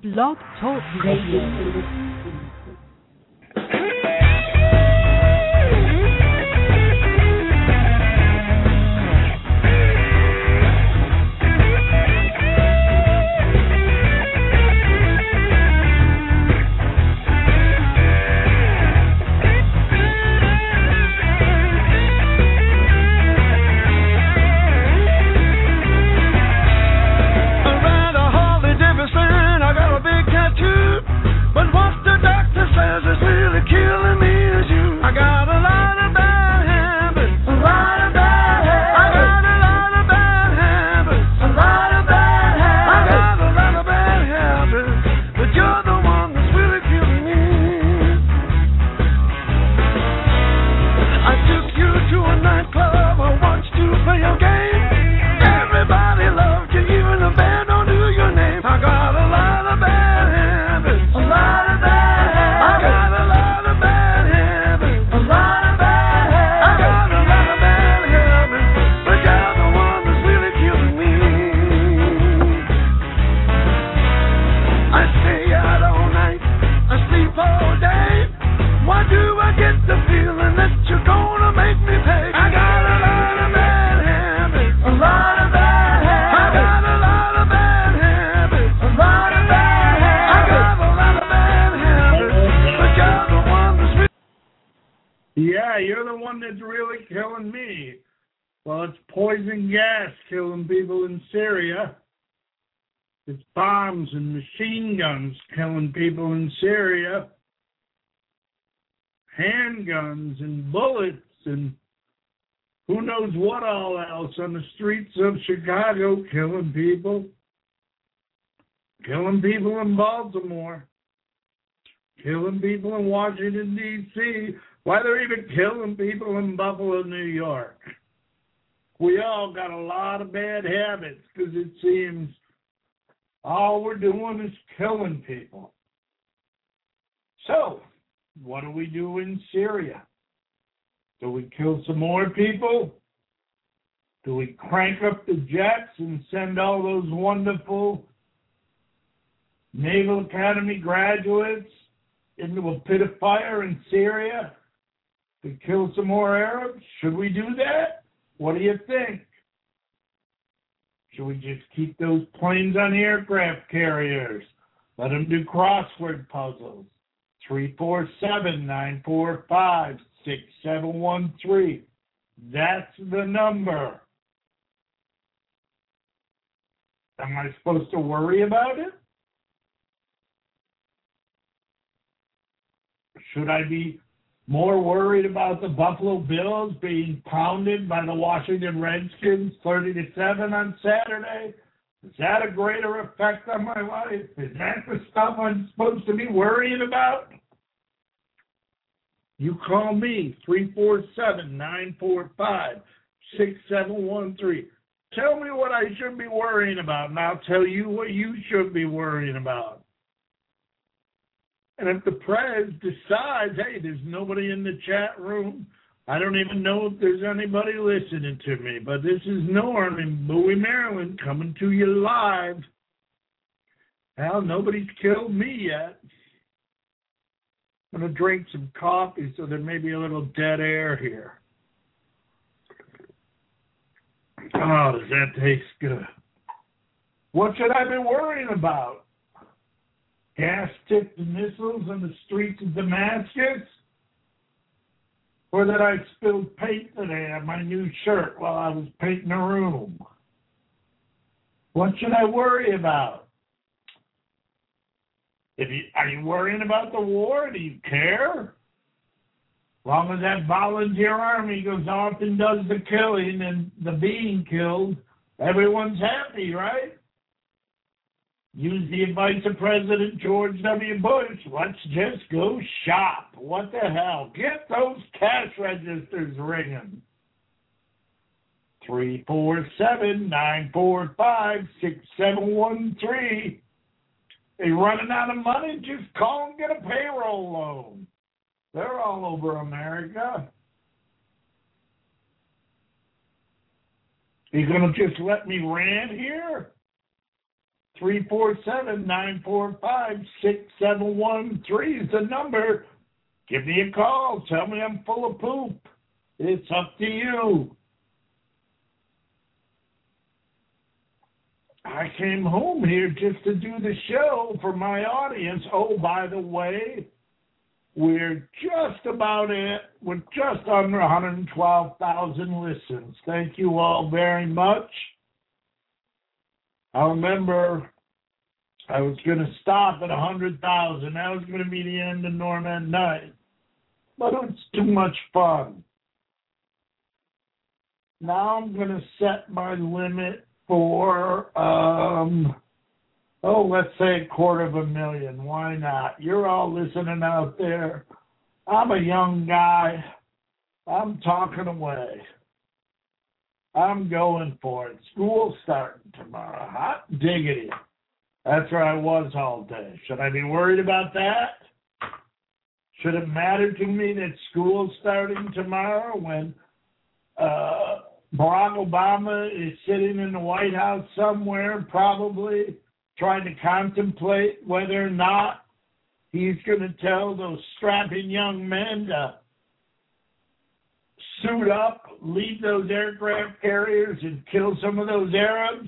Blog Talk Radio. Poison gas killing people in Syria. It's bombs and machine guns killing people in Syria. Handguns and bullets and who knows what all else on the streets of Chicago killing people. Killing people in Baltimore. Killing people in Washington, D.C. Why they're even killing people in Buffalo, New York. We all got a lot of bad habits because it seems all we're doing is killing people. So, what do we do in Syria? Do we kill some more people? Do we crank up the jets and send all those wonderful Naval Academy graduates into a pit of fire in Syria to kill some more Arabs? Should we do that? What do you think? Should we just keep those planes on aircraft carriers? Let them do crossword puzzles. 347-945-6713. That's the number. Am I supposed to worry about it? Should I be more worried about the Buffalo Bills being pounded by the Washington Redskins 30-7 on Saturday? Is that a greater effect on my life? Is that the stuff I'm supposed to be worrying about? You call me, 347-945-6713. Tell me what I should be worrying about, and I'll tell you what you should be worrying about. And if the press decides, hey, there's nobody in the chat room, I don't even know if there's anybody listening to me, but this is Norm in Bowie, Maryland, coming to you live. Hell, nobody's killed me yet. I'm going to drink some coffee so there may be a little dead air here. Oh, does that taste good? What should I be worrying about? Gas-tipped missiles in the streets of Damascus? Or that I spilled paint today on my new shirt while I was painting a room? What should I worry about? Are you worrying about the war? Do you care? As long as that volunteer army goes off and does the killing and the being killed, everyone's happy, right? Use the advice of President George W. Bush. Let's just go shop. What the hell? Get those cash registers ringing. 347-945-6713. They running out of money? Just call and get a payroll loan. They're all over America. Are you going to just let me rant here? 347-945-6713 is the number. Give me a call. Tell me I'm full of poop. It's up to you. I came home here just to do the show for my audience. Oh, by the way, we're just about it. We're just under 112,000 listens. Thank you all very much. I remember I was going to stop at 100,000. That was going to be the end of Norm at Night. But it's too much fun. Now I'm going to set my limit for, let's say 250,000. Why not? You're all listening out there. I'm a young guy. I'm talking away. I'm going for it. School's starting tomorrow. Hot diggity. That's where I was all day. Should I be worried about that? Should it matter to me that school's starting tomorrow when Barack Obama is sitting in the White House somewhere, probably trying to contemplate whether or not he's going to tell those strapping young men to suit up, leave those aircraft carriers, and kill some of those Arabs?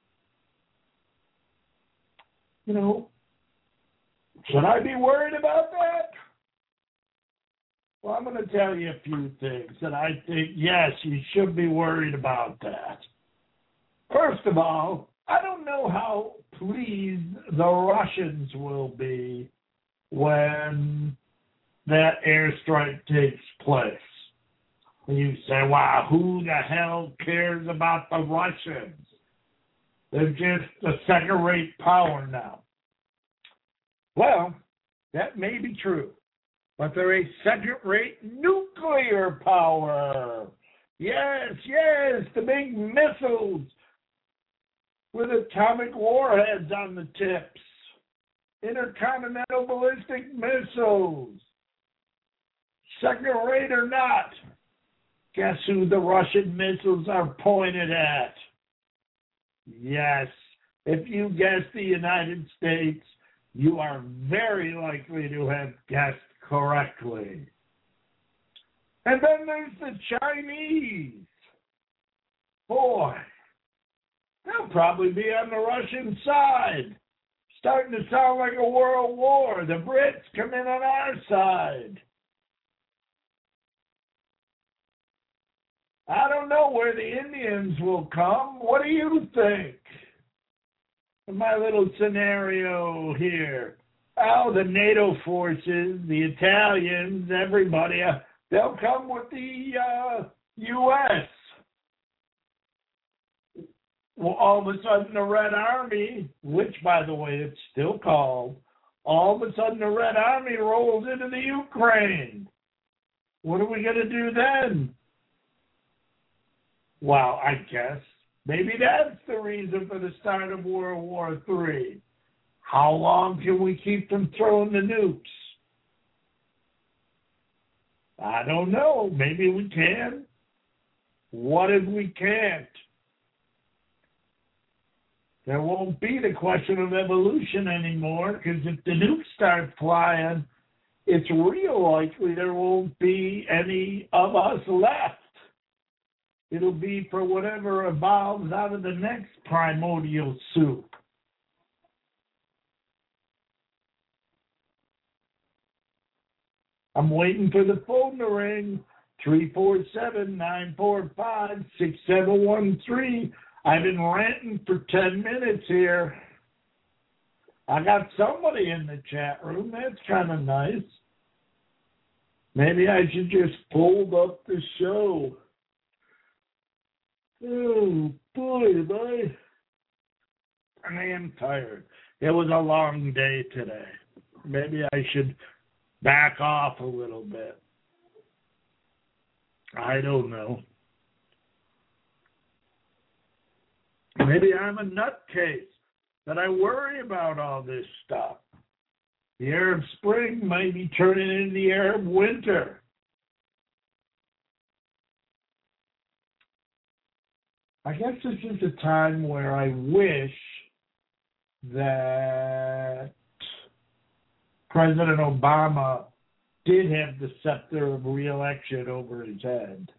You know, should I be worried about that? Well, I'm going to tell you a few things that I think, yes, you should be worried about that. First of all, I don't know how pleased the Russians will be when that airstrike takes place. And you say, wow, who the hell cares about the Russians? They're just a second-rate power now. Well, that may be true. But they're a second-rate nuclear power. Yes, the big missiles with atomic warheads on the tips. Intercontinental ballistic missiles. Second-rate or not, guess who the Russian missiles are pointed at? Yes, if you guess the United States, you are very likely to have guessed correctly. And then there's the Chinese. Boy, they'll probably be on the Russian side. Starting to sound like a world war. The Brits come in on our side. I don't know where the Indians will come. What do you think? My little scenario here. Oh, the NATO forces, the Italians, everybody, they'll come with the U.S. Well, all of a sudden the Red Army, which, by the way, it's still called, all of a sudden the Red Army rolls into the Ukraine. What are we going to do then? Well, I guess maybe that's the reason for the start of World War III. How long can we keep them throwing the nukes? I don't know. Maybe we can. What if we can't? There won't be the question of evolution anymore, because if the nukes start flying, it's real likely there won't be any of us left. It'll be for whatever evolves out of the next primordial soup. I'm waiting for the phone to ring, 347-945-6713. I've been ranting for 10 minutes here. I got somebody in the chat room. That's kind of nice. Maybe I should just fold up the show. Oh, boy, I am tired. It was a long day today. Maybe I should back off a little bit. I don't know. Maybe I'm a nutcase that I worry about all this stuff. The Arab Spring might be turning into the Arab Winter. I guess this is a time where I wish that President Obama did have the scepter of re-election over his head.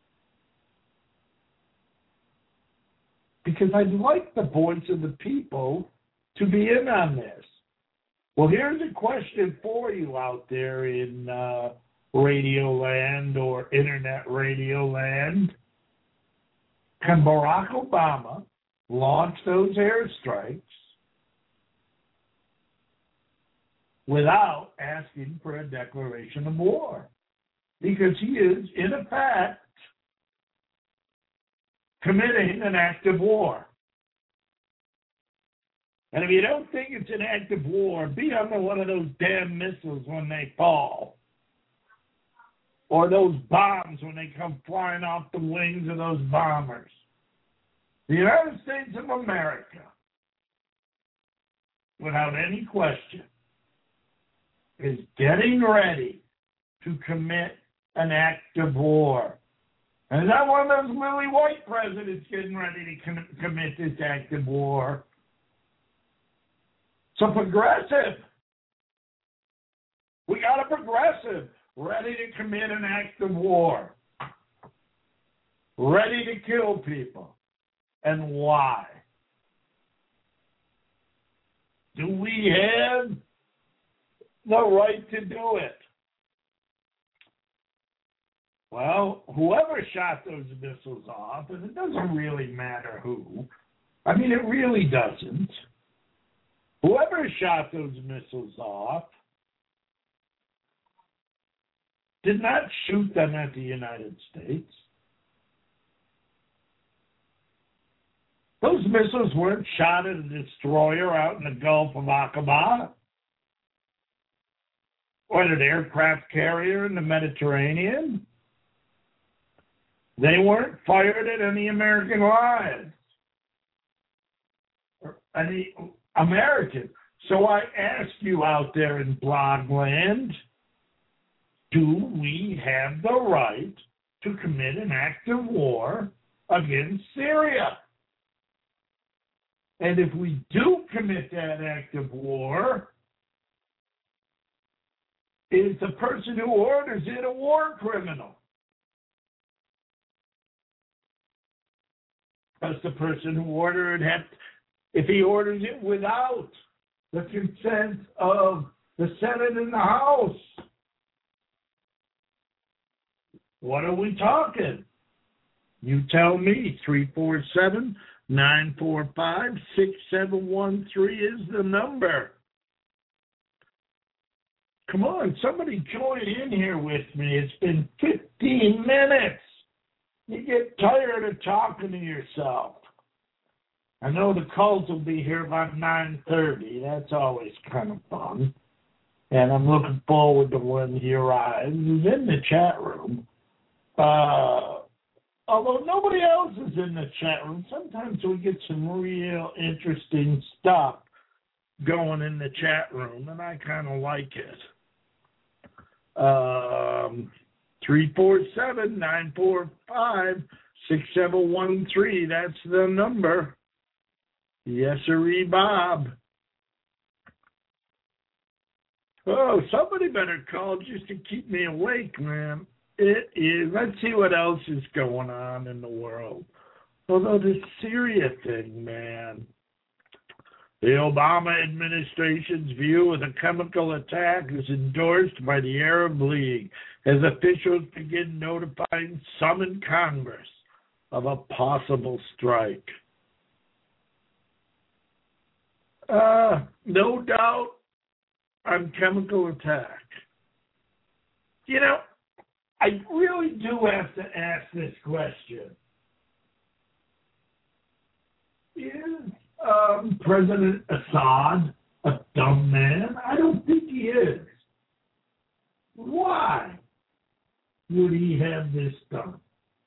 Because I'd like the voice of the people to be in on this. Well, here's a question for you out there in Radio Land or Internet Radio Land. Can Barack Obama launch those airstrikes without asking for a declaration of war? Because he is, in effect, committing an act of war. And if you don't think it's an act of war, be under one of those damn missiles when they fall. Or those bombs when they come flying off the wings of those bombers. The United States of America, without any question, is getting ready to commit an act of war. And is that one of those lily white presidents getting ready to commit this act of war? So progressive. We got a progressive ready to commit an act of war. Ready to kill people. And why? Do we have the right to do it? Well, whoever shot those missiles off, and it doesn't really matter who, I mean, it really doesn't. Whoever shot those missiles off did not shoot them at the United States. Those missiles weren't shot at a destroyer out in the Gulf of Aqaba or at an aircraft carrier in the Mediterranean. They weren't fired at any American lives or any American. So I ask you out there in Blogland, do we have the right to commit an act of war against Syria? And if we do commit that act of war, is the person who orders it a war criminal? Does the person who ordered it if he orders it without the consent of the Senate and the House? What are we talking? You tell me. 347-945-6713 is the number. Come on, somebody join in here with me. It's been 15 minutes. You get tired of talking to yourself. I know the calls will be here about 9:30. That's always kind of fun. And I'm looking forward to when he arrives. He's in the chat room. Although nobody else is in the chat room, sometimes we get some real interesting stuff going in the chat room, and I kind of like it. 347-945-6713. That's the number. Yes, sirree, Bob. Oh, somebody better call just to keep me awake, man. It is. Let's see what else is going on in the world. Although this Syria thing, man. The Obama administration's view of the chemical attack is endorsed by the Arab League as officials begin notifying some in Congress of a possible strike. No doubt on chemical attack. You know, I really do have to ask this question. Is President Assad a dumb man? I don't think he is. Why would he have this done?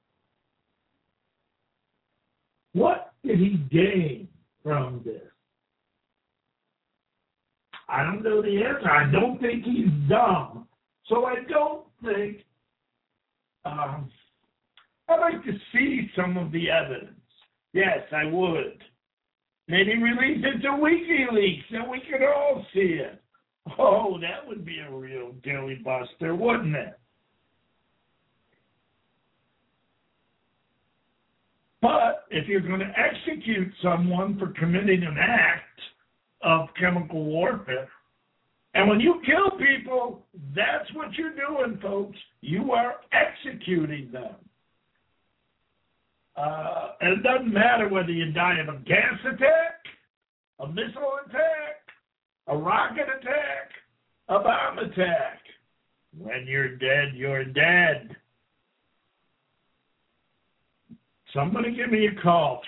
What did he gain from this? I don't know the answer. I don't think he's dumb. So I don't think I'd like to see some of the evidence. Yes, I would. Maybe release it to WikiLeaks so we could all see it. Oh, that would be a real dilly buster, wouldn't it? But if you're going to execute someone for committing an act of chemical warfare, and when you kill people, that's what you're doing, folks. You are executing them. And it doesn't matter whether you die of a gas attack, a missile attack, a rocket attack, a bomb attack. When you're dead, you're dead. Somebody give me a call,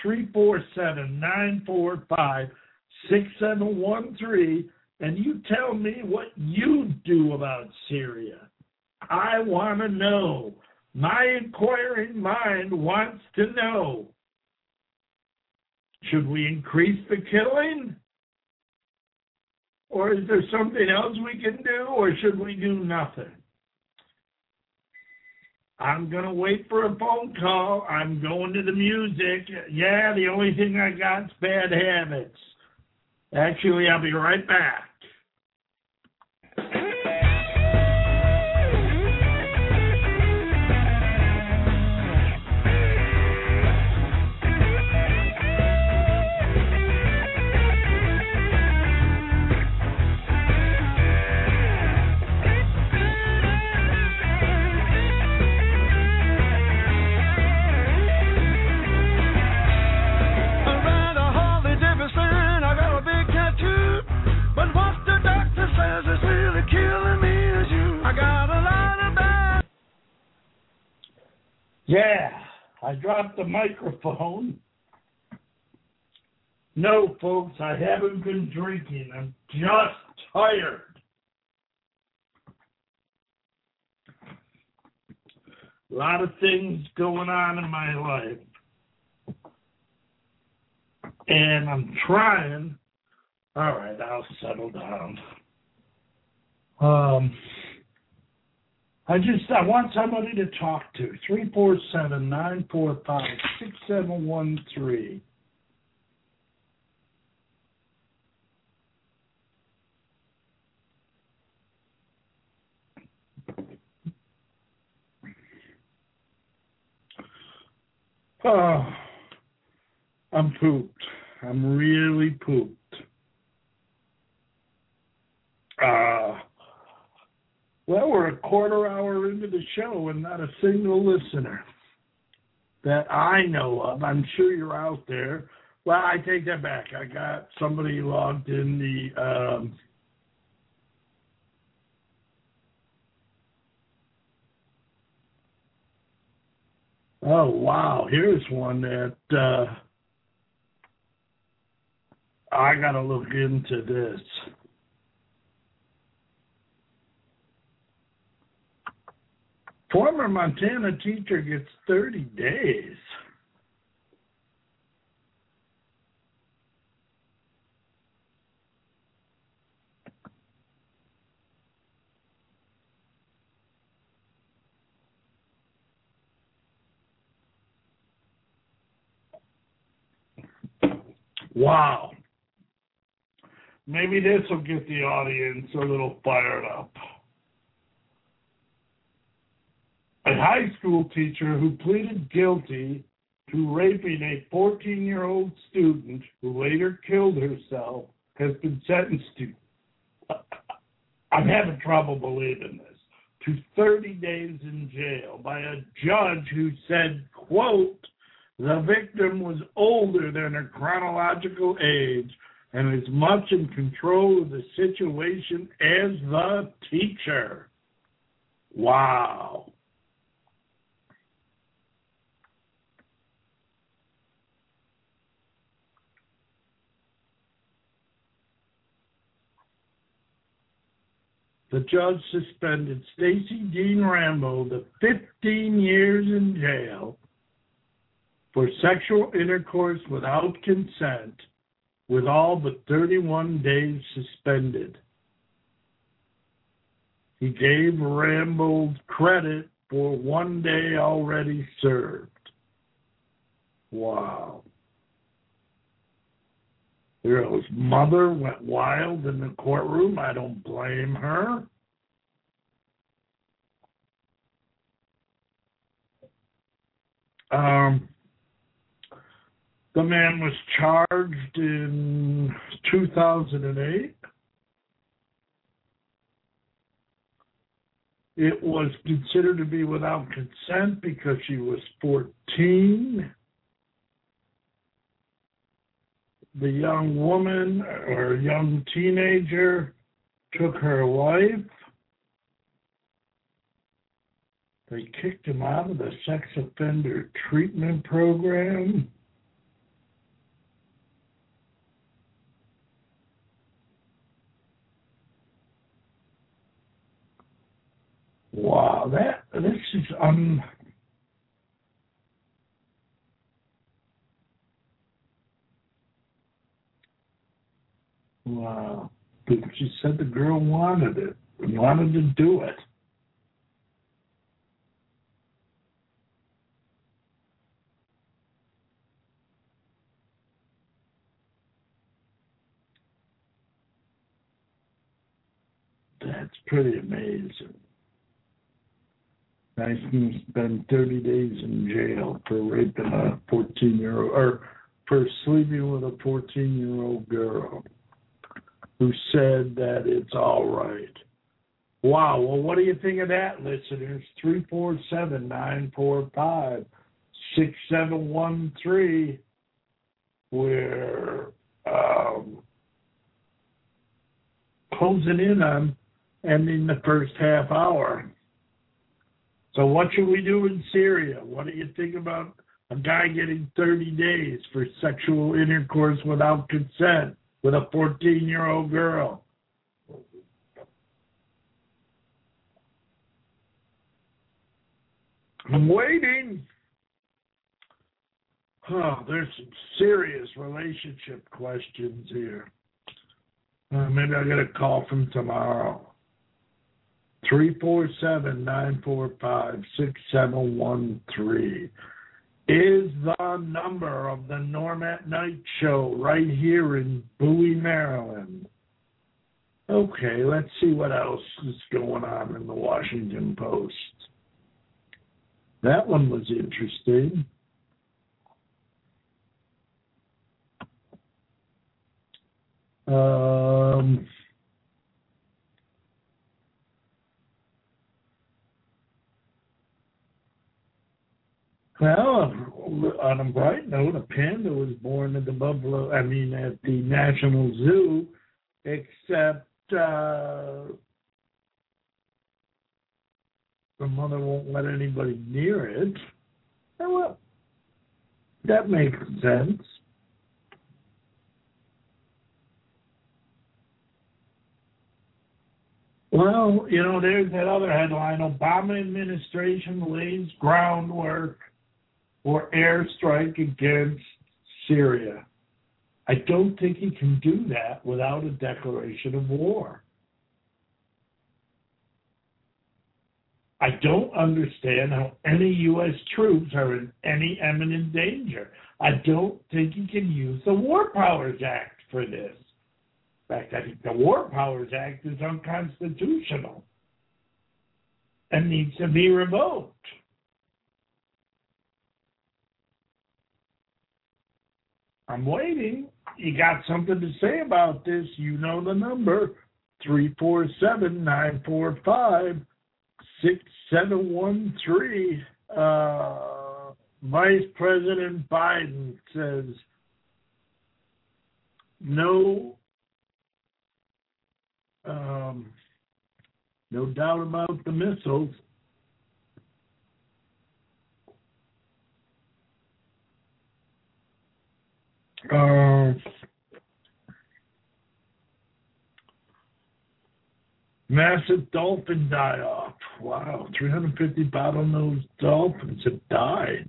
347-945-6713, and you tell me what you do about Syria. I want to know. My inquiring mind wants to know. Should we increase the killing? Or is there something else we can do, or should we do nothing? I'm going to wait for a phone call. I'm going to the music. Yeah, the only thing I got is bad habits. Actually, I'll be right back. Yeah, I dropped the microphone. No, folks, I haven't been drinking. I'm just tired. A lot of things going on in my life. And I'm trying. All right, I'll settle down. I want somebody to talk to. 347-945-6713. Oh, I'm pooped. I'm really pooped. Well, we're a quarter hour into the show and not a single listener that I know of. I'm sure you're out there. Well, I take that back. I got somebody logged in the oh, wow. Here's one that I got to look into this. Former Montana teacher gets 30 days. Wow. Maybe this will get the audience a little fired up. A high school teacher who pleaded guilty to raping a 14-year-old student who later killed herself has been sentenced to, I'm having trouble believing this, to 30 days in jail by a judge who said, quote, the victim was older than her chronological age and as much in control of the situation as the teacher. Wow. The judge suspended Stacy Dean Rambo to 15 years in jail for sexual intercourse without consent, with all but 31 days suspended. He gave Rambo credit for 1 day already served. Wow. The girl's mother went wild in the courtroom. I don't blame her. The man was charged in 2008. It was considered to be without consent because she was 14. The young woman or young teenager took her life. They kicked him out of the sex offender treatment program. Wow, this is wow. She said the girl wanted it, wanted to do it. That's pretty amazing. I can spend 30 days in jail for raping a 14-year-old, or for sleeping with a 14-year-old girl who said that it's all right. Wow. Well, what do you think of that, listeners? 347-945-6713. We're closing in on ending the first half hour. So what should we do in Syria? What do you think about a guy getting 30 days for sexual intercourse without consent with a 14-year-old girl? I'm waiting. There's some serious relationship questions here. Maybe I'll get a call from tomorrow. 347-945-6713 is the number of the Norm at Night show right here in Bowie, Maryland. Okay, let's see what else is going on in the Washington Post. That one was interesting. Well, on a bright note, a panda was born at the National Zoo, except the mother won't let anybody near it. Well, that makes sense. Well, there's that other headline. Obama administration lays groundwork for airstrike against Syria. I don't think he can do that without a declaration of war. I don't understand how any U.S. troops are in any imminent danger. I don't think he can use the War Powers Act for this. In fact, I think the War Powers Act is unconstitutional and needs to be revoked. I'm waiting. You got something to say about this? You know the number, 347-945-6713. Vice President Biden says no doubt about the missiles. Massive dolphin die-off. Wow, 350 bottlenose dolphins have died.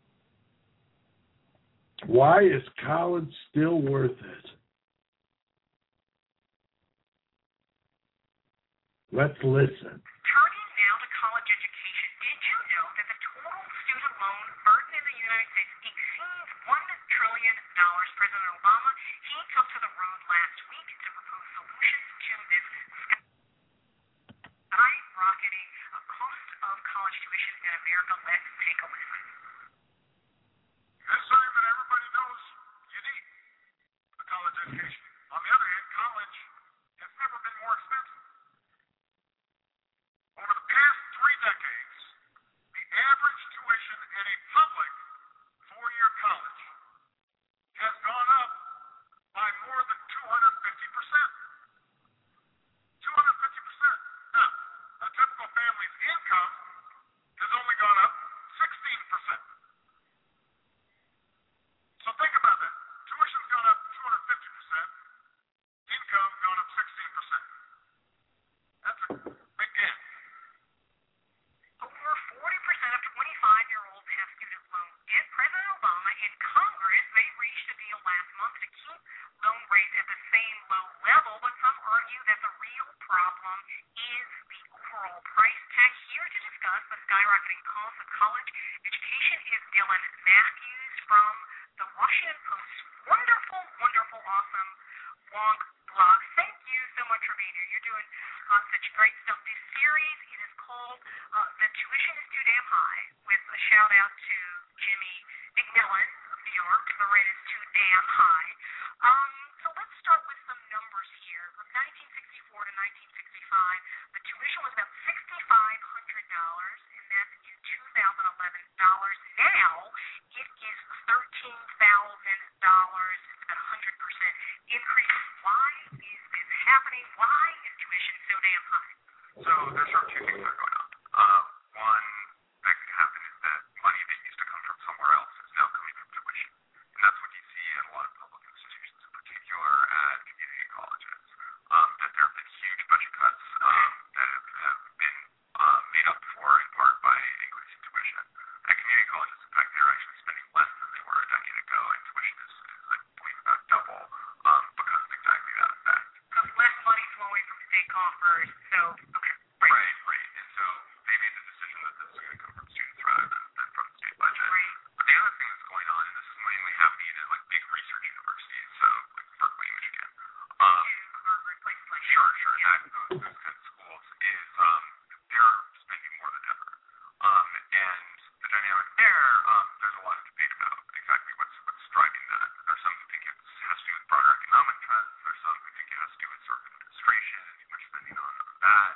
Why is college still worth it? Let's listen. Turning now to college education, did you know that the total student loan burden in the United States exceeds $1 trillion? President Obama, he took to the Big deal. Over 40% of 25-year-olds have student loan debt. President Obama and Congress, they reached a deal last month to keep loan rates at the same low level, but some argue that the real problem is the overall price tag. Here to discuss the skyrocketing cost of college education is Dylan Matthews from the Washington Post's wonderful, wonderful, awesome long blog. Thank you so much for being here. You're doing such great stuff. This series, it is called The Tuition is Too Damn High, with a shout out to Jimmy McMillan of New York. The rate is too damn high. So let's start with some numbers here. From 1964 to 1965, the tuition was about $6,500, and that's in 2011 dollars. Now it is $13,000. It's about 100% increase. Why is this happening? Why is tuition so damn high? So there's sort of two things that are going on. One that can happen is that money that used to come from somewhere else is now coming from tuition. And that's what you see at a lot of public institutions, in particular at community colleges, that there have been huge budget cuts that have been made up for in part by increasing tuition. At community colleges, in fact, they're actually spending less than they were a decade ago, and tuition is I believe, about double because of exactly that effect. Because less money flowing from state coffers, so, okay. Right. And so they made the decision that this is going to come from students rather than from the state budget. Right. But the other thing that's going on, and this is mainly happening in like big research universities, so like Berkeley, Michigan. Places like Sure. Those kinds of schools is they're spending more than ever. And the dynamic there's a lot of debate about exactly what's driving that. There's some who think it has to do with broader economic trends. There's some who think it has to do with sort of administration and too much spending on that.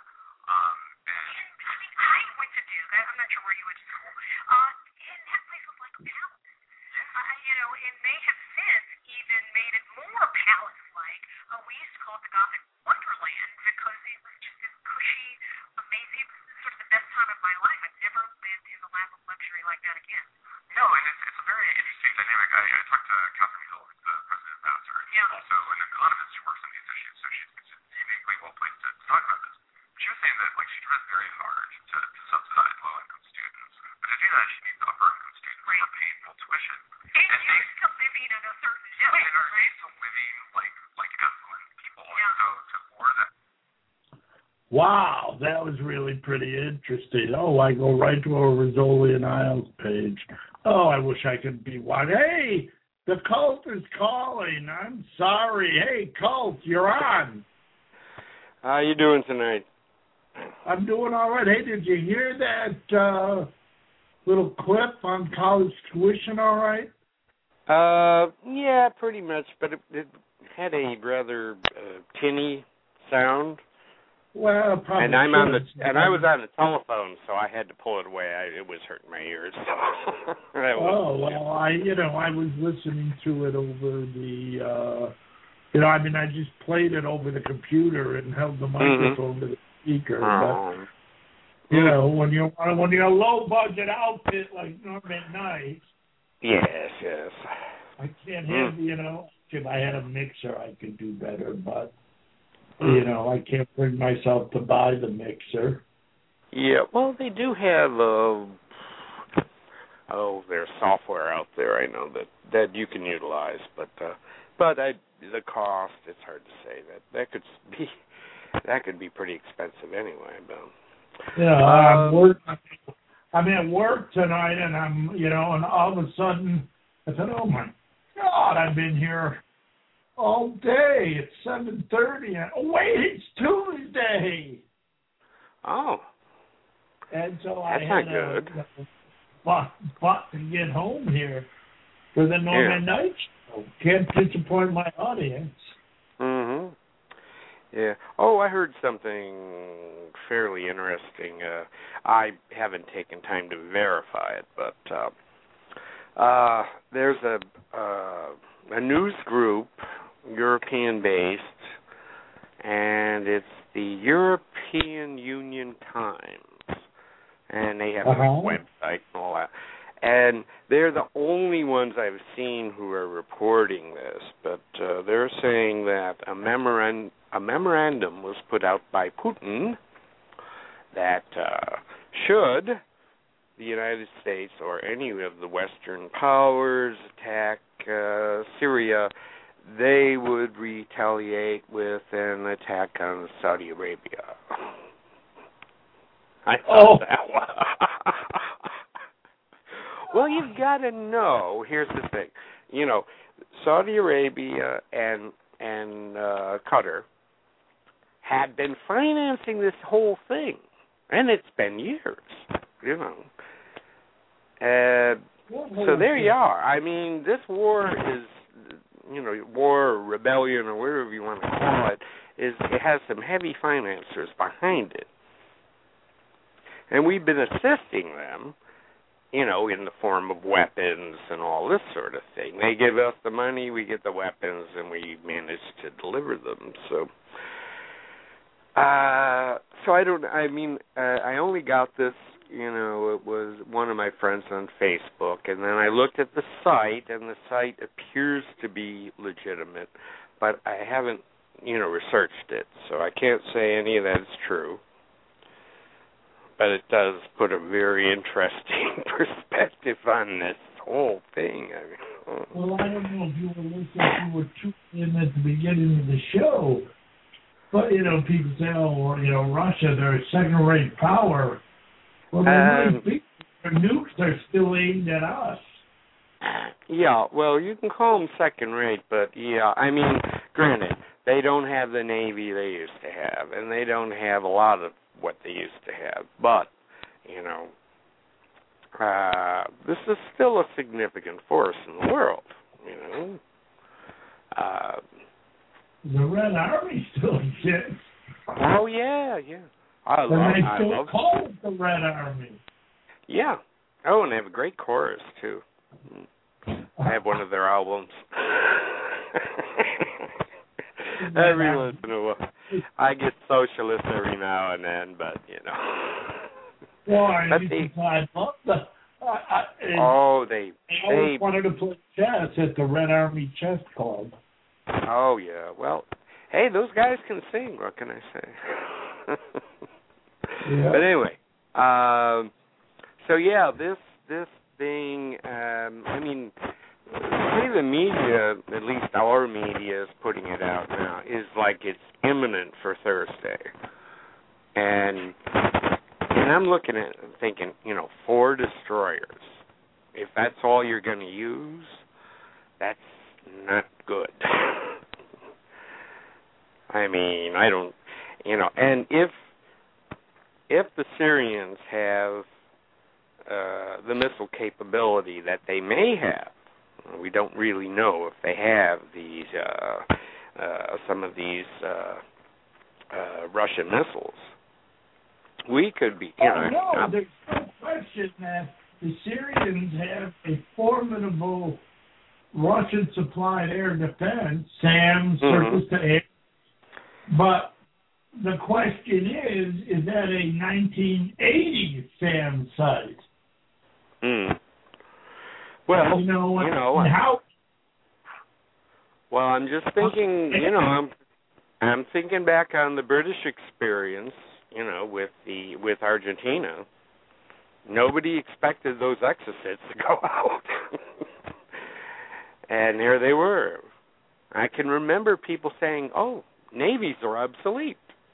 I went to Duke. I'm not sure where you went to school. And that place was like a palace. And they have since even made it more palace-like. We used to call it the Gothic Wonderland because it was just this cushy, amazing, it was sort of the best time of my life. I've never lived in the lap of luxury like that again. No, and it's a very interesting dynamic. I talked to Catherine Hill, who's the president of Vassar, and she's also an economist who works on these issues, so she's uniquely well placed to talk about this. She was saying that she tries very hard to subsidize low-income students, but to do that, she needs upper-income students who are paying full tuition. And you're still living at a certain level, and are used to living like affluent people, and so to lure that. Wow, that was really pretty interesting. Oh, I go right to a Rizzoli and Isles page. Oh, I wish I could be one. Hey, the cult is calling. I'm sorry. Hey, cult, you're on. How you doing tonight? I'm doing all right. Hey, did you hear that little clip on college tuition all right? Yeah, pretty much, but it had a rather tinny sound. Well, probably. And I was on the telephone, so I had to pull it away. It was hurting my ears. I was listening to it over the, I just played it over the computer and held the microphone to the speaker. But, when you're a low budget outfit like Norman Knight. Yes. I can't have, if I had a mixer, I could do better, but. I can't bring myself to buy the mixer. Yeah, well, they do have there's software out there I know that you can utilize, but the cost, it's hard to say. That could be pretty expensive anyway. But I'm at work tonight, and I'm and all of a sudden I said, "Oh my God, I've been here all day. It's 7:30. Oh wait, it's Tuesday." Oh. And so that's I not had good. But to get home here for the Norman Knight show. Can't disappoint my audience. Mhm. Yeah. Oh, I heard something fairly interesting. I haven't taken time to verify it, but there's a news group, European-based, and it's the European Union Times, and they have a website and all that. And they're the only ones I've seen who are reporting this, but they're saying that a memorandum was put out by Putin that should the United States or any of the Western powers attack Syria, they would retaliate with an attack on Saudi Arabia. I thought that one. Well, you've got to know. Here's the thing. You know, Saudi Arabia and Qatar had been financing this whole thing, and it's been years. You know. So there you are. I mean, this war is, you know, war or rebellion or whatever you want to call it, it has some heavy financiers behind it. And we've been assisting them, you know, in the form of weapons and all this sort of thing. They give us the money, we get the weapons, and we manage to deliver them. So, I only got this, you know, it was one of my friends on Facebook, and then I looked at the site, and the site appears to be legitimate, but I haven't, you know, researched it, so I can't say any of that is true. But it does put a very interesting perspective on this whole thing. I mean, well, I don't know if you were listening, you were tuning in at the beginning of the show, but, you know, people say, oh, you know, Russia, they're a second-rate power. Well, their nukes are still aimed at us. Yeah, well, you can call them second-rate, but, yeah, I mean, granted, they don't have the Navy they used to have, and they don't have a lot of what they used to have. But, you know, this is still a significant force in the world, you know. The Red Army still exists. Oh, yeah. I still call it the Red Army. Yeah. Oh, and they have a great chorus, too. I have one of their albums. Every once in a while. I get socialist every now and then, but, you know. Well, I love they always wanted to play chess at the Red Army Chess Club. Oh, yeah. Well, hey, those guys can sing. What can I say? Yeah. But anyway, so, yeah, this thing, I mean, the media, at least our media is putting it out now, is like it's imminent for Thursday. And I'm looking at it and thinking, you know, 4 destroyers. If that's all you're going to use, that's not good. I mean, I don't, you know, and if the Syrians have the missile capability that they may have, we don't really know if they have these some of these Russian missiles. We could be, you know. There's no question that the Syrians have a formidable Russian-supplied air defense, SAM, surface to air. But the question is that a 1980 SAM site? Well, how? Well, I'm just thinking, you know, I'm thinking back on the British experience, you know, with Argentina. Nobody expected those exocets to go out. And there they were. I can remember people saying, oh, navies are obsolete.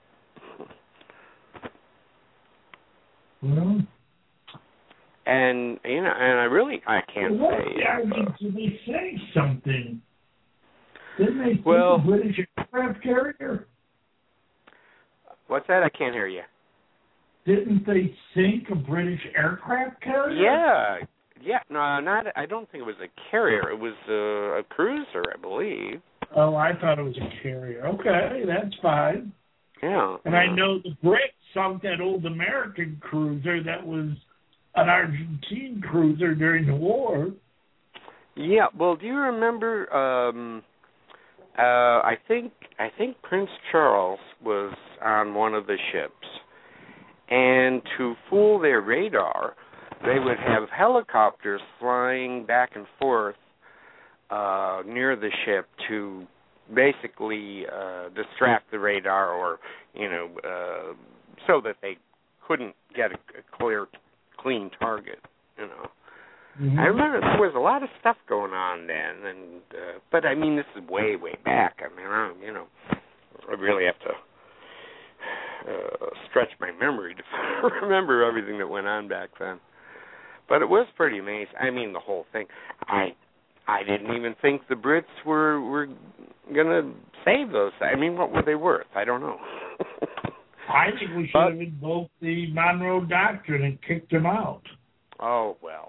Well, and, you know, and I can't say. Did they say something? Didn't they say a British aircraft carrier? What's that? I can't hear you. Didn't they sink a British aircraft carrier? Yeah. No, I don't think it was a carrier. It was a cruiser, I believe. Oh, I thought it was a carrier. Okay, that's fine. Yeah. And I know the Brits sunk that old American cruiser that was an Argentine cruiser during the war. Yeah. Well, do you remember? I think Prince Charles was on one of the ships, and to fool their radar, they would have helicopters flying back and forth near the ship to basically distract the radar, or, you know, so that they couldn't get a clear, clean target. You know. Mm-hmm. I remember there was a lot of stuff going on then, and but I mean, this is way, way back. I mean, I really have to stretch my memory to remember everything that went on back then. But it was pretty amazing. I mean, the whole thing. I didn't even think the Brits were gonna save those. I mean, what were they worth? I don't know. I think we should have invoked the Monroe Doctrine and kicked them out. Oh well.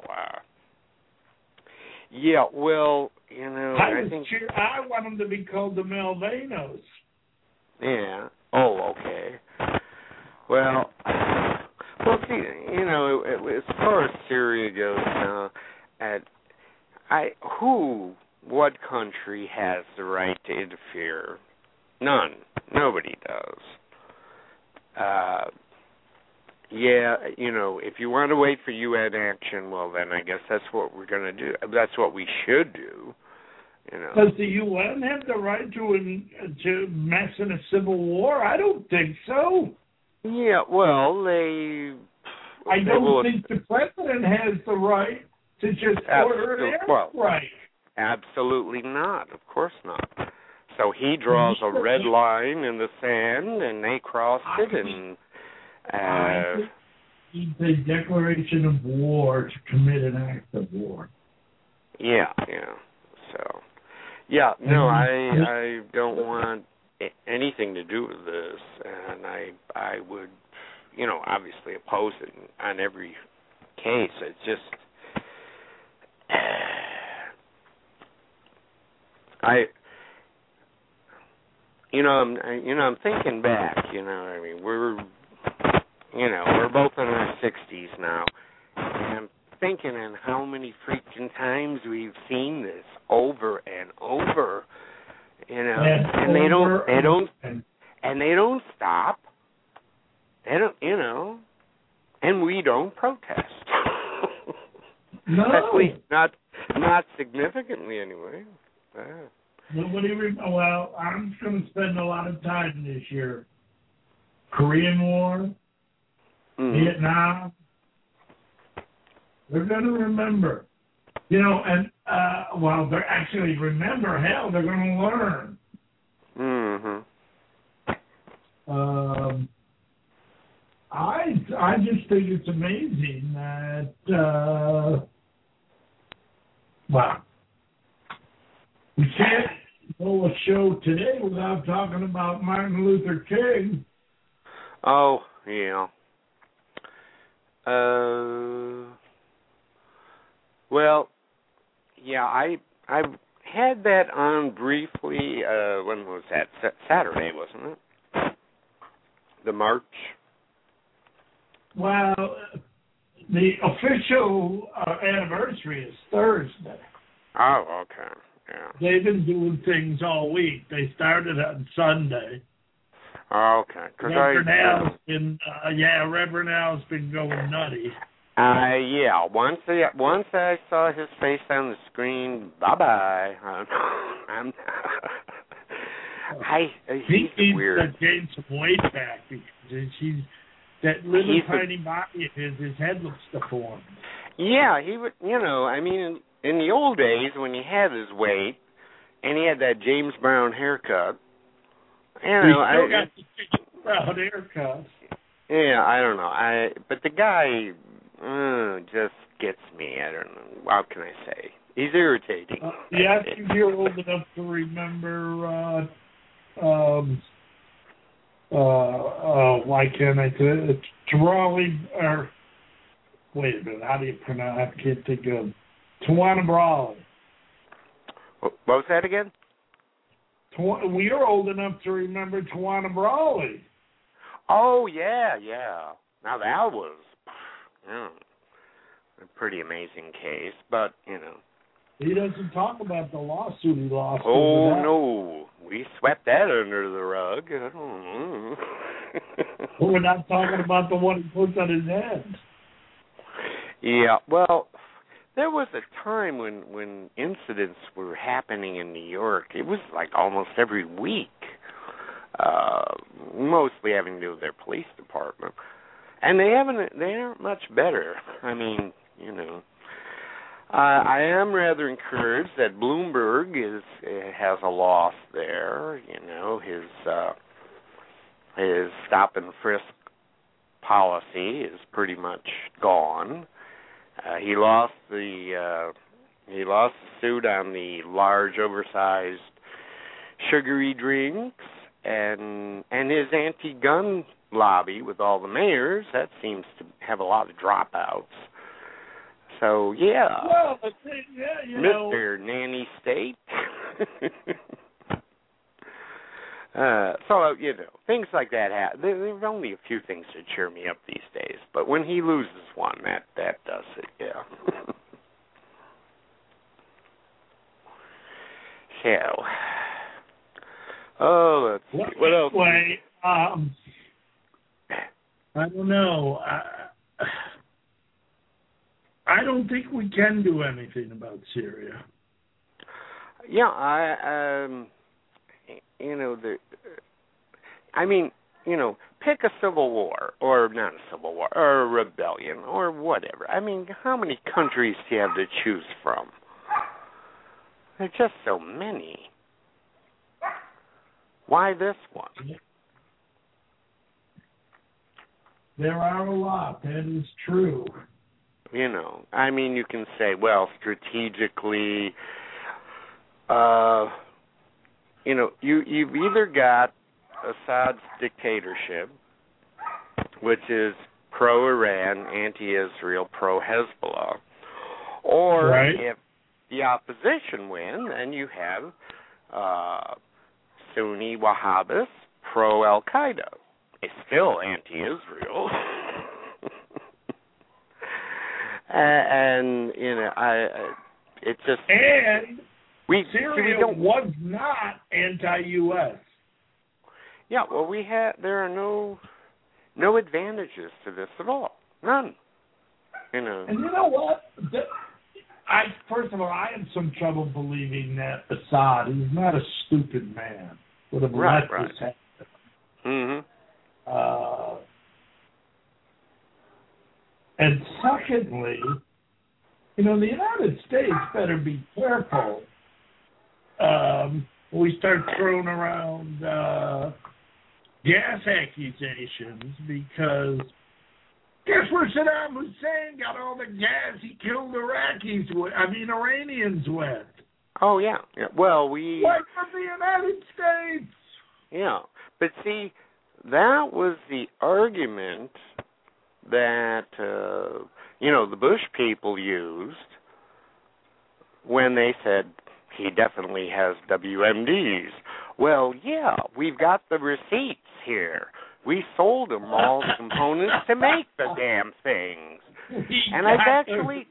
Yeah, well, you know, I want them to be called the Malvanos. Yeah. Oh, okay. Well, see, you know, as far as Syria goes now, what country has the right to interfere? None. Nobody does. Yeah, you know, if you want to wait for UN action, well, then I guess that's what we're going to do. That's what we should do. You know. Does the UN have the right to mess in a civil war? I don't think so. Yeah, well, I don't think the president has the right to just order an airstrike. Absolutely not. Of course not. So he draws a red line in the sand, and they cross it, and... I think the declaration of war to commit an act of war. Yeah. So, yeah, no, I don't want anything to do with this, and I would, you know, obviously oppose it on every case. It's just, I'm thinking back. You know, I mean, we're both in our 60s now, and I'm thinking on how many freaking times we've seen this over and over, you know, and they don't stop. They don't, you know, and we don't protest. No, at least not significantly anyway. Well, I'm just going to spend a lot of time this year. Korean War. Vietnam, they're going to remember. You know, and, they're actually remember, hell, they're going to learn. Mm-hmm. I just think it's amazing that, we can't go a show today without talking about Martin Luther King. Oh, yeah. Well, yeah, I had that on briefly. When was that? Saturday, wasn't it? The march. Well, the official anniversary is Thursday. Oh, okay. Yeah. They've been doing things all week. They started on Sunday. Okay. Reverend Al's been going nutty. Yeah. Once I saw his face on the screen, bye-bye. He's weird. He needs to gain some weight back because that little tiny body of his head looks deformed. Yeah, he would. You know, I mean, in the old days when he had his weight and he had that James Brown haircut. You know, he still got the James Brown haircut. Yeah, I don't know. But the guy just gets me. I don't know. What can I say? He's irritating. Yes, you're old enough to remember. Why can't I say it? Tarawih, or wait a minute, how do you pronounce? I can't think of Tawana Brawley. What was that again? We're old enough to remember Tawana Brawley. Oh yeah. Now that was a pretty amazing case, but you know. He doesn't talk about the lawsuit he lost. Oh no, we swept that under the rug. We're not talking about the one he puts on his head. Yeah, well, there was a time when incidents were happening in New York. It was like almost every week, mostly having to do with their police department. and they aren't much better. I mean, I am rather encouraged that Bloomberg has a loss there. His stop and frisk policy is pretty much gone. He lost the suit on the large, oversized, sugary drinks, and his anti-gun lobby with all the mayors, that seems to have a lot of dropouts. So, yeah. Well, Mr. Nanny State. So, things like that happen. There's only a few things that cheer me up these days. But when he loses one, that does it, yeah. So, let's see. What else? Anyway, I don't know. I don't think we can do anything about Syria. Yeah, pick a civil war, or not a civil war, or a rebellion, or whatever. I mean, how many countries do you have to choose from? There are just so many. Why this one? There are a lot. That is true. You can say, well, strategically, you've either got Assad's dictatorship, which is pro-Iran, anti-Israel, pro-Hezbollah, or right. If the opposition win, then you have Sunni Wahhabis, pro-Al-Qaeda. It's still anti-Israel. It just... And Syria was not anti-U.S. Yeah, well, there are no advantages to this at all. None. And you know what? First of all, I have some trouble believing that Assad is not a stupid man. Would have let this happen. Mm-hmm. And secondly, the United States better be careful when we start throwing around gas accusations, because guess where Saddam Hussein got all the gas he killed Iranians with? Oh, yeah. Well, What from the United States? Yeah. But see, that was the argument that, the Bush people used when they said he definitely has WMDs. Well, yeah, we've got the receipts here. We sold them all the components to make the damn things. And I've actually,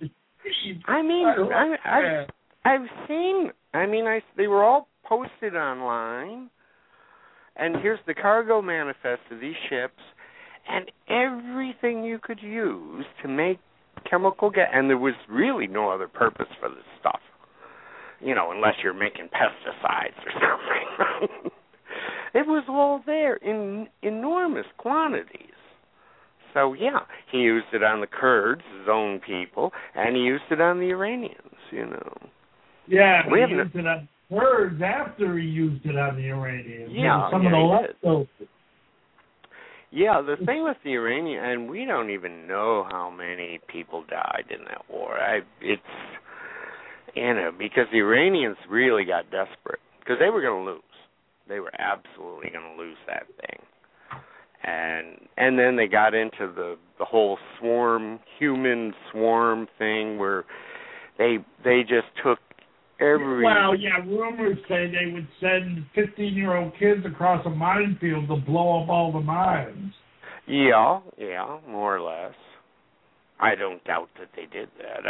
I've seen, they were all posted online. And here's the cargo manifest of these ships, and everything you could use to make chemical gas. And there was really no other purpose for this stuff, unless you're making pesticides or something. It was all there in enormous quantities. So, yeah, he used it on the Kurds, his own people, and he used it on the Iranians, Yeah, he used it on Kurds after he used it on the Iranians. Yeah, some of the leftovers. Yeah, the thing with the Iranian, and we don't even know how many people died in that war. Because the Iranians really got desperate, because they were going to lose. They were absolutely going to lose that thing. And then they got into the whole human swarm thing, where they just took every... Well, yeah, rumors say they would send 15-year-old kids across a minefield to blow up all the mines. Yeah, more or less. I don't doubt that they did that.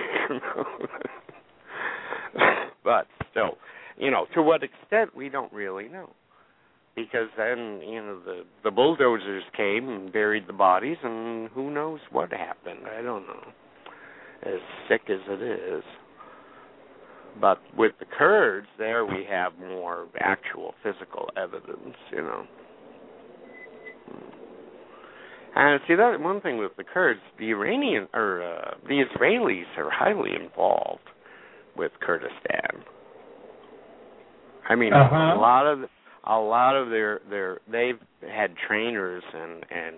But still, to what extent, we don't really know. Because then, the bulldozers came and buried the bodies, and who knows what happened. I don't know. As sick as it is. But with the Kurds, there we have more actual physical evidence, And see, that one thing with the Kurds, the Israelis are highly involved with Kurdistan. I mean, a lot of their they've had trainers and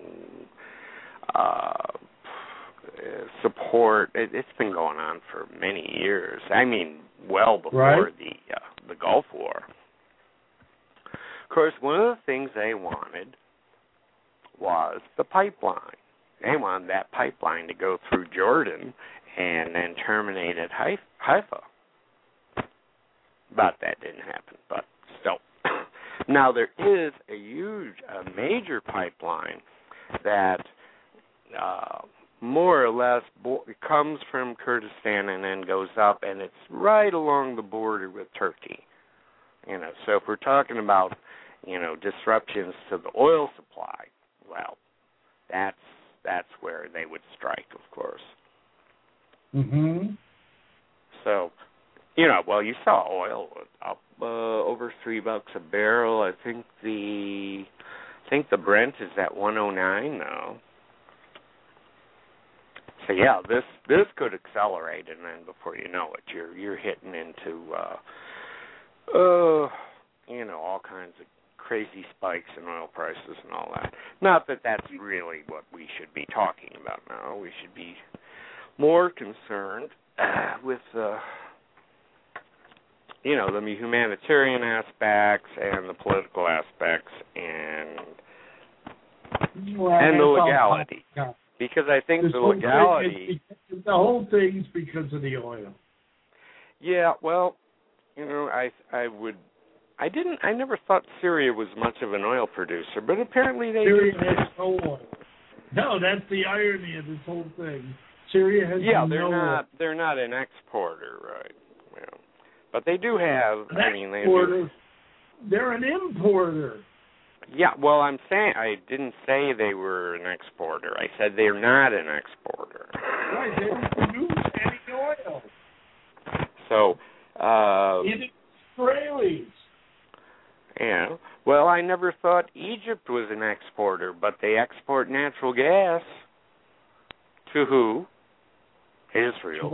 support. It's been going on for many years. I mean, well before the Gulf War. Of course, one of the things they wanted was the pipeline. They wanted that pipeline to go through Jordan and then terminate at Haifa. But that didn't happen. But still. Now, there is a major pipeline that more or less comes from Kurdistan and then goes up, and it's right along the border with Turkey. So if we're talking about, disruptions to the oil supply, well, that's where they would strike, of course. Mm-hmm. So, you saw oil up over $3 a barrel. I think the Brent is at 109 now. So yeah, this could accelerate, and then before you know it, you're hitting into all kinds of crazy spikes in oil prices and all that. Not that that's really what we should be talking about now. We should be more concerned with the humanitarian aspects and the political aspects and the legality. Because I think the legality... The whole thing's because of the oil. Yeah, well, I never thought Syria was much of an oil producer, but apparently they Syria has no oil. No, that's the irony of this whole thing. Syria has no oil. They're not an exporter, right? Yeah. But they do have, they're an importer. Yeah, well, I didn't say they were an exporter. I said they're not an exporter. Right, they don't produce any oil. So, even Israelis. Yeah, well, I never thought Egypt was an exporter, but they export natural gas. To who? Israel.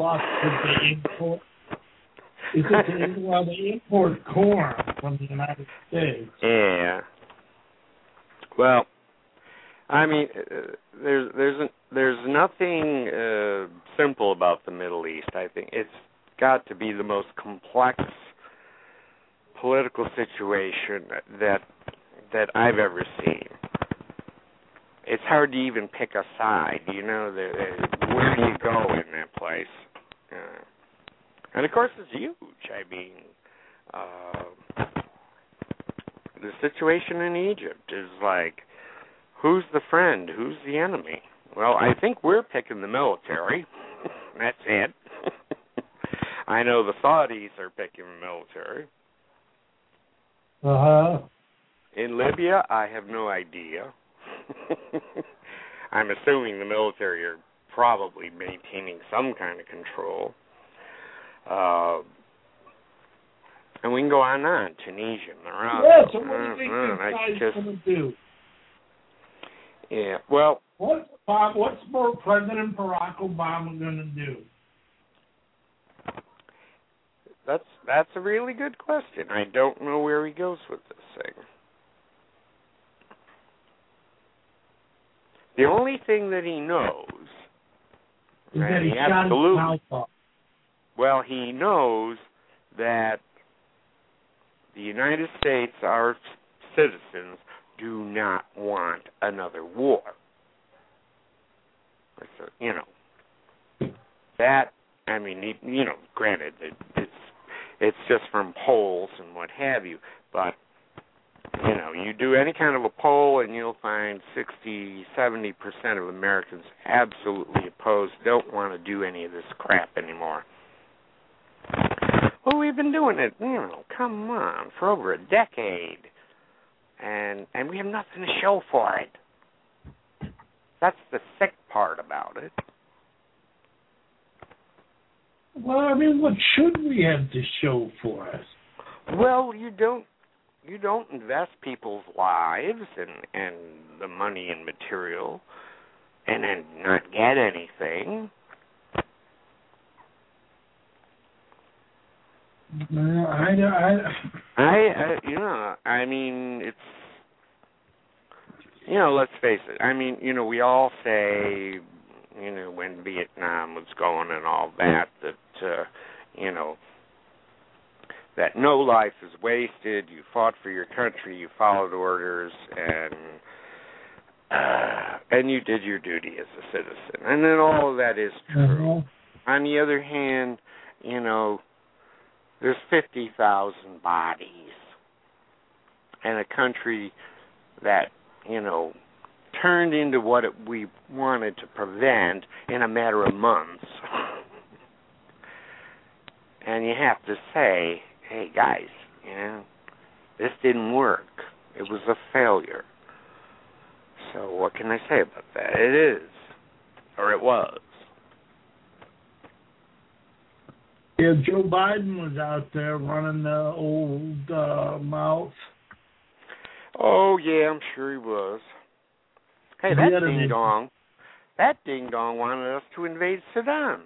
They import corn from the United States. Yeah. Well, I mean, there's nothing simple about the Middle East. I think it's got to be the most complex political situation that I've ever seen. It's hard to even pick a side. Where do you go in that place? And of course, it's huge. I mean, the situation in Egypt is like, who's the friend? Who's the enemy? Well, I think we're picking the military. That's it. I know the Saudis are picking the military. Uh-huh. In Libya, I have no idea. I'm assuming the military are probably maintaining some kind of control. And we can go on. Tunisia, Morocco. Yeah, so what do you think this guy's going to do? Yeah, well... What's President Barack Obama going to do? That's a really good question. I don't know where he goes with this thing. The only thing that he knows is that he shot his mouth off. Well, he knows that the United States, our citizens, do not want another war. That, I mean, granted, it's just from polls and what have you, but, you do any kind of a poll and you'll find 60-70% of Americans absolutely opposed, don't want to do any of this crap anymore. Well, we've been doing it, come on, for over a decade, and we have nothing to show for it. That's the sick part about it. Well, I mean, what should we have to show for us? Well, you don't invest people's lives and the money and material and then not get anything. I mean, it's, let's face it. I mean, we all say, when Vietnam was going and all that, that no life is wasted. You fought for your country, you followed orders, and you did your duty as a citizen. And then all of that is true. On the other hand, there's 50,000 bodies and a country that, turned into what we wanted to prevent in a matter of months. And you have to say, hey, guys, this didn't work. It was a failure. So what can I say about that? It is, or it was. Yeah, Joe Biden was out there running the old mouth. Oh, yeah, I'm sure he was. Hey, that ding-dong wanted us to invade Saddam.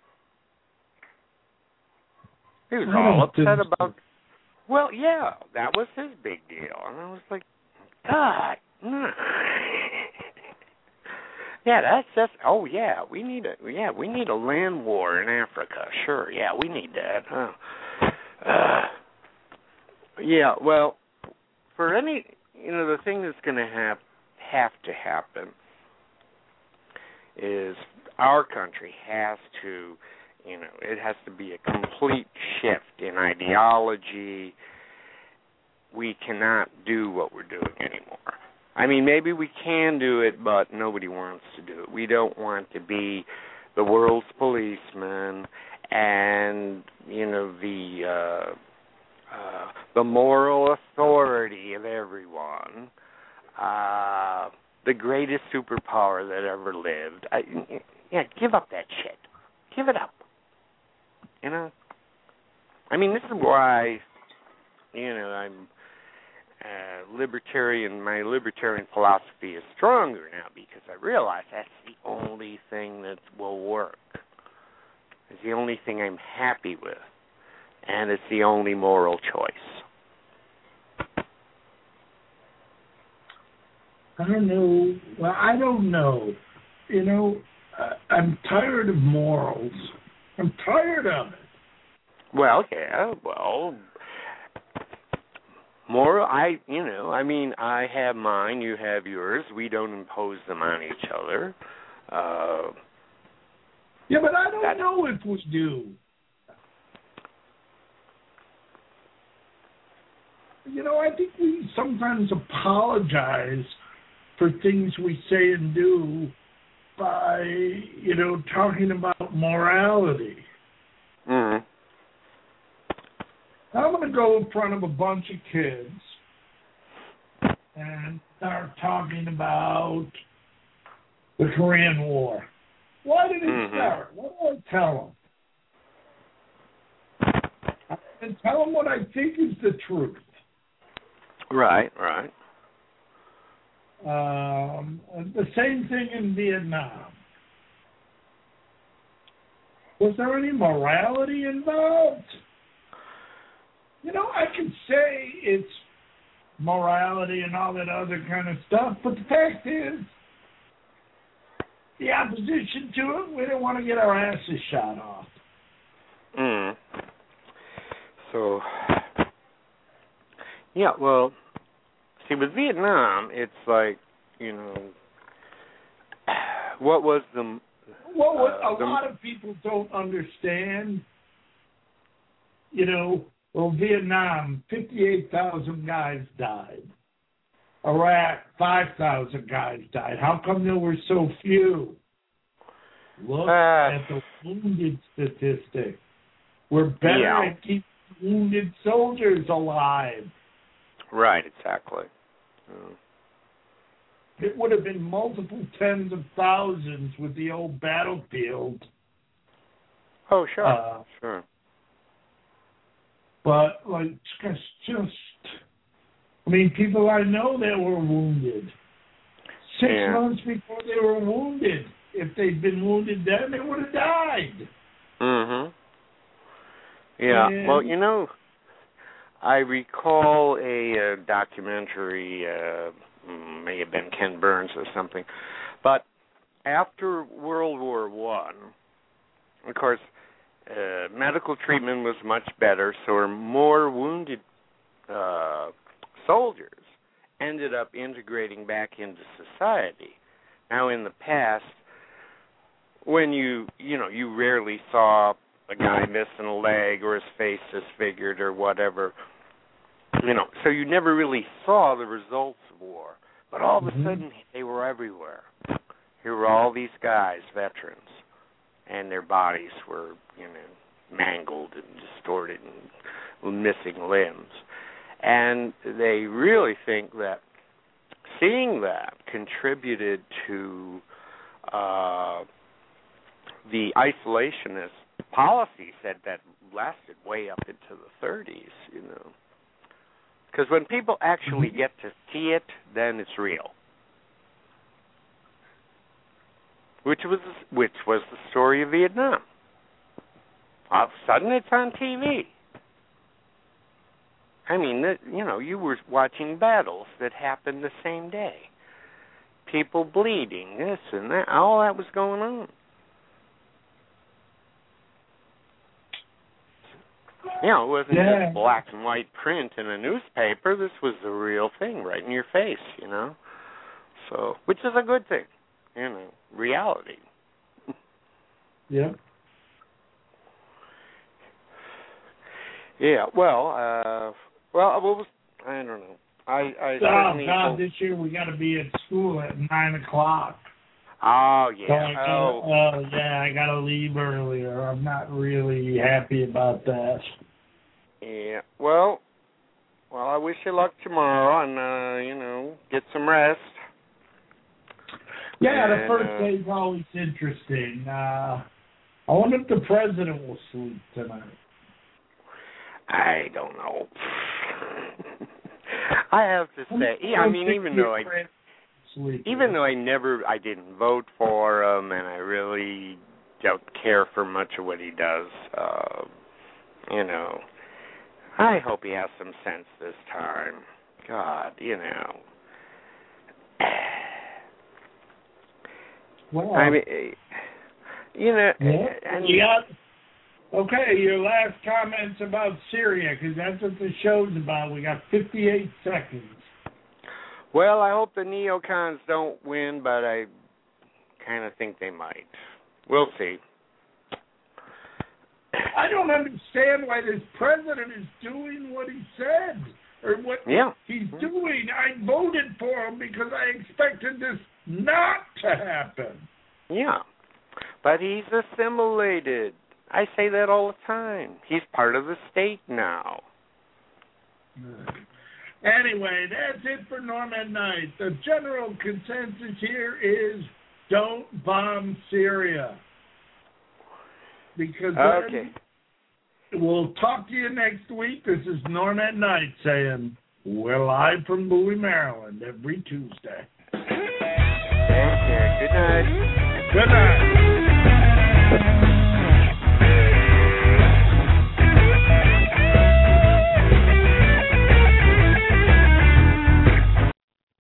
He was all upset about... Well, yeah, that was his big deal. And I was like, God. Yeah, that's... Oh, yeah, we need a land war in Africa. Sure, yeah, we need that. Yeah, well, for any... the thing that's going to have to happen is our country has to, it has to be a complete shift in ideology. We cannot do what we're doing anymore. I mean, maybe we can do it, but nobody wants to do it. We don't want to be the world's policeman and, the moral authority of everyone, the greatest superpower that ever lived. Give up that shit. Give it up. I mean, this is why, I'm libertarian. My libertarian philosophy is stronger now because I realize that's the only thing that will work. It's the only thing I'm happy with. And it's the only moral choice. I don't know. Well, I don't know. I'm tired of morals. I'm tired of it. Well, yeah. Well, moral. I have mine. You have yours. We don't impose them on each other. Yeah, but I don't know if we do. I think we sometimes apologize for things we say and do by, talking about morality. Mm-hmm. I'm going to go in front of a bunch of kids and start talking about the Korean War. Why did it start? What do I tell them? I can tell them what I think is the truth. Right. The same thing in Vietnam. Was there any morality involved? I can say it's morality and all that other kind of stuff, but the fact is, the opposition to it, we didn't want to get our asses shot off. So, yeah, well, see, with Vietnam, it's like, what was the... What a lot of people don't understand, Vietnam, 58,000 guys died. Iraq, 5,000 guys died. How come there were so few? Look at the wounded statistic. We're better at keeping wounded soldiers alive. Right, exactly. It would have been multiple tens of thousands with the old battlefield. Oh, sure, sure. But, people I know that were wounded. 6 months before they were wounded. If they'd been wounded then, they would have died. Mhm. Yeah. And, well, you know, I recall a documentary, may have been Ken Burns or something, but after World War I, of course, medical treatment was much better, so more wounded soldiers ended up integrating back into society. Now, in the past, when you rarely saw a guy missing a leg or his face disfigured or whatever, so you never really saw the results of war. But all of a sudden, they were everywhere. Here were all these guys, veterans, and their bodies were, mangled and distorted and missing limbs. And they really think that seeing that contributed to the isolationist policies that lasted way up into the 30s, Because when people actually get to see it, then it's real. Which was the story of Vietnam. All of a sudden, it's on TV. I mean, you were watching battles that happened the same day. People bleeding, this and that, all that was going on. It wasn't just black and white print in a newspaper. This was the real thing right in your face, So, which is a good thing, reality. Yeah. Yeah, well, I don't know. I God, this year we got to be at school at 9:00. Oh, yeah. So I got to leave earlier. I'm not really happy about that. Yeah, well, I wish you luck tomorrow and, get some rest. Yeah, the first day's always interesting. I wonder if the president will sleep tonight. I don't know. I have to say, even though I didn't vote for him, and I really don't care for much of what he does, I hope he has some sense this time. God, Well, I mean, and you got. Okay, your last comments about Syria, because that's what the show's about. We got 58 seconds. Well, I hope the neocons don't win, but I kind of think they might. We'll see. I don't understand why this president is doing what he said, or what he's doing. I voted for him because I expected this not to happen. Yeah, but he's assimilated. I say that all the time. He's part of the state now. Anyway, that's it for Norm at Night. The general consensus here is don't bomb Syria. Because then we'll talk to you next week. This is Norm at Night saying we're live from Bowie, Maryland every Tuesday. Thank you. Good night. Good night.